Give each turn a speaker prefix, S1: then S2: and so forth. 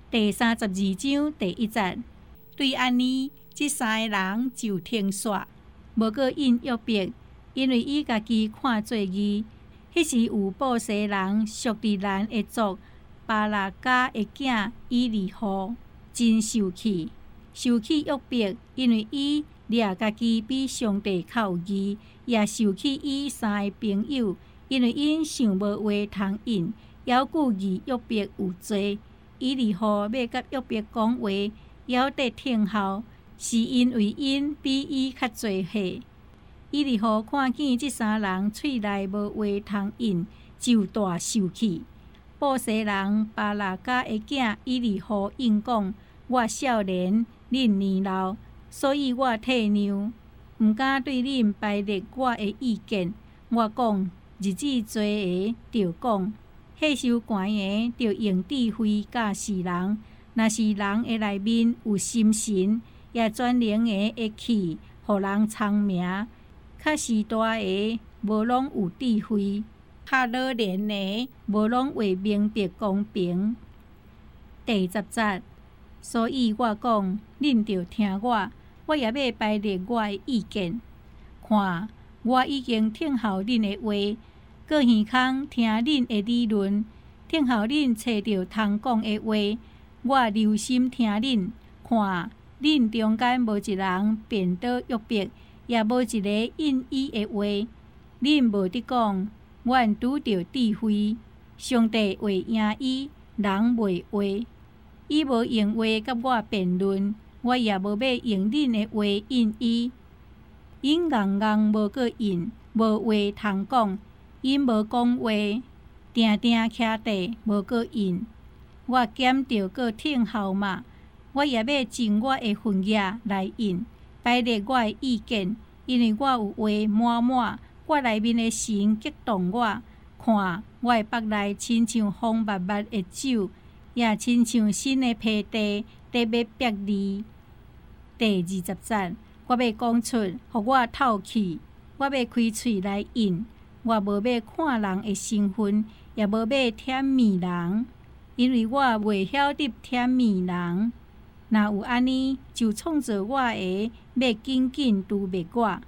S1: 第32章第1节，对安尼，这3个人就停煞，无搁应约伯，因为伊家己看做义。迄时有布西人属地兰的族巴拉加的囝以利户，真受气，受气约伯，因为伊掠家己比上帝较有义，也受气伊3个朋友，因为因想无话通应，犹故疑约伯有罪。以利户要甲约伯讲话，犹得听候，是因为因比伊较侪岁。以利户看见这3人喙内无话通应，就大受气。布西人巴拉加的囝以利户应讲：我少年，恁年老，所以我退让，毋敢对恁排列我的意见。我讲日子多个，就讲。岁数悬的，就用智慧教示人。若是人的内面有心神，也专能的会气，互人聪明。较时大的，无拢有智慧；较老年的，无拢为明白公平。第10节，所以我讲，恁着听我，我也要排列我的意见。看，我已经听候恁的话。搁耳孔听恁的理论，听候恁找着通讲的话，我留心听恁。看，恁中间无一人辩倒约伯，也无一个应伊的话。恁无得讲，阮拄着智慧，上帝会赢伊，人袂话。伊无用话甲我辩论，我也无要用恁的话应伊。因硬硬无搁应，无话通讲。因无讲话，定定徛地无搁应。我减着搁听候嘛，我也要尽我的份额来应，排列我的意见，因为我有话满满，我内面的神激动我。看，我的腹内亲像风密密的酒，也亲像新的皮地在要逼离。第20节，我要讲出，互我透气，我要开喙来应。我无要看人的身份，也无要舔面人，因为我袂晓得舔面人。若有安尼，就创造我的，要紧紧除灭我。